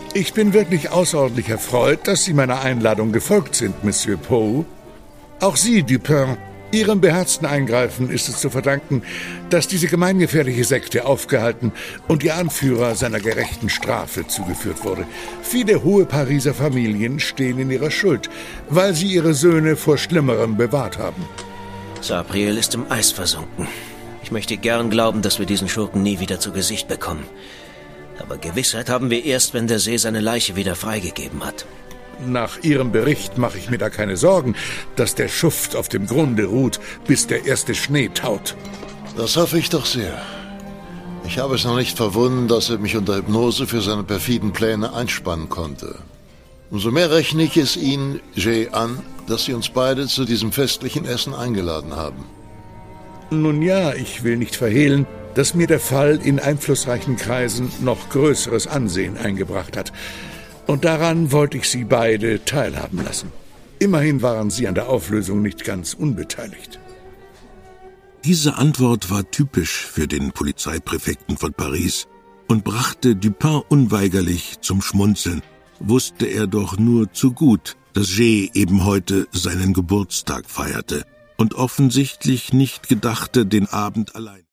Ich bin wirklich außerordentlich erfreut, dass Sie meiner Einladung gefolgt sind, Monsieur Poe. Auch Sie, Dupin, Ihrem beherzten Eingreifen ist es zu verdanken, dass diese gemeingefährliche Sekte aufgehalten und ihr Anführer seiner gerechten Strafe zugeführt wurde. Viele hohe Pariser Familien stehen in ihrer Schuld, weil sie ihre Söhne vor Schlimmerem bewahrt haben. Sabriel ist im Eis versunken. Ich möchte gern glauben, dass wir diesen Schurken nie wieder zu Gesicht bekommen. Aber Gewissheit haben wir erst, wenn der See seine Leiche wieder freigegeben hat. Nach Ihrem Bericht mache ich mir da keine Sorgen, dass der Schuft auf dem Grunde ruht, bis der erste Schnee taut. Das hoffe ich doch sehr. Ich habe es noch nicht verwunden, dass er mich unter Hypnose für seine perfiden Pläne einspannen konnte. Umso mehr rechne ich es Ihnen, Jay, an, dass Sie uns beide zu diesem festlichen Essen eingeladen haben. Nun ja, ich will nicht verhehlen, dass mir der Fall in einflussreichen Kreisen noch größeres Ansehen eingebracht hat. Und daran wollte ich Sie beide teilhaben lassen. Immerhin waren Sie an der Auflösung nicht ganz unbeteiligt. Diese Antwort war typisch für den Polizeipräfekten von Paris und brachte Dupin unweigerlich zum Schmunzeln. Wusste er doch nur zu gut, dass Jay eben heute seinen Geburtstag feierte und offensichtlich nicht gedachte, den Abend allein